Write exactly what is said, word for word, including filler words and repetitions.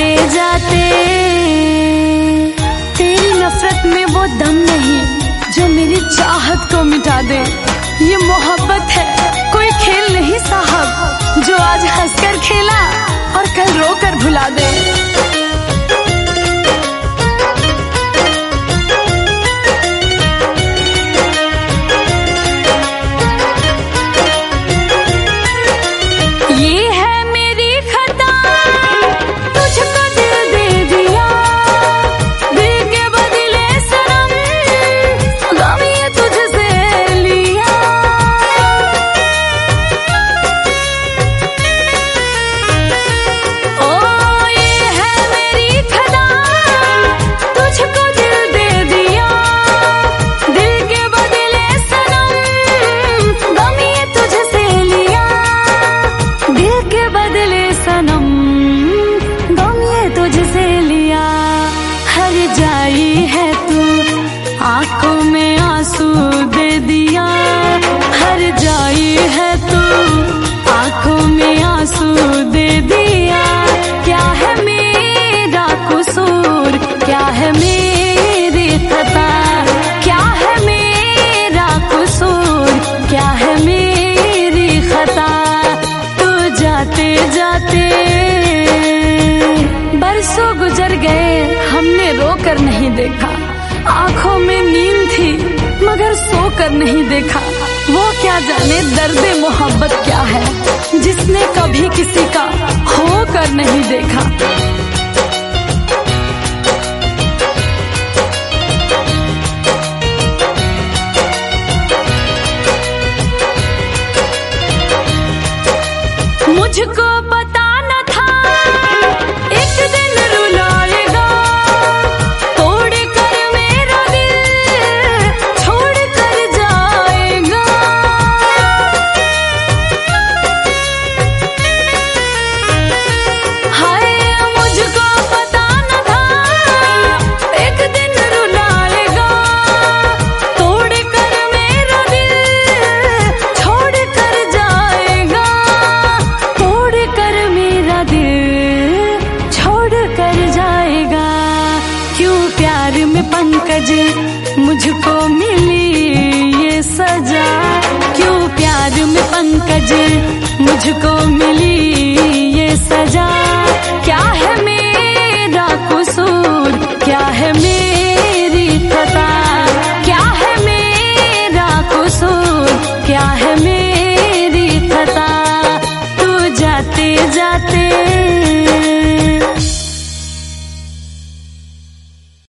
जाते जाते तेरी नफरत में वो दम नहीं जो मेरी चाहत को मिटा दे। ये मोहब्बत है कोई खेल नहीं साहब, जो आज हंसकर खेला और कल रोकर भुला दे। ये है मेरी खता, तुझको दिल दे दिया, दिल के बदले सनम गम ये तुझसे लिया। ओ ये है मेरी खता, तुझको दिल दे दिया, दिल के बदले सनम गम ये तुझसे लिया। दिल के बदले सनम गम ये तुझसे लिया। हर जाई है तू आंखों में आंसू दे दिया, हर जाई है तू आंखों में आंसू दे दिया। क्या है मेरा कसूर, क्या है मेरी खता, क्या है मेरा कसूर, क्या है मेरी खता। तू जाते जाते बरसों गुजर गए, हमने रोकर नहीं देखा। आंखों में नींद थी मगर सोकर नहीं देखा। वो क्या जाने दर्द मोहब्बत क्या है, जिसने कभी किसी का होकर नहीं देखा। मुझको पता न था एक दिन रुलाएगा, तोड़ कर मेरा दिल छोड़ कर जाएगा। हाय मुझको पता न था एक दिन रुलाएगा, तोड़ कर मेरा दिल छोड़ कर जाएगा, तोड़ कर मेरा दिल छोड़ कर जाएगा। क्यों प्यार में पंकज मुझको मिली ये सजा, क्यों प्यार में पंकज मुझको मिली ये सजा।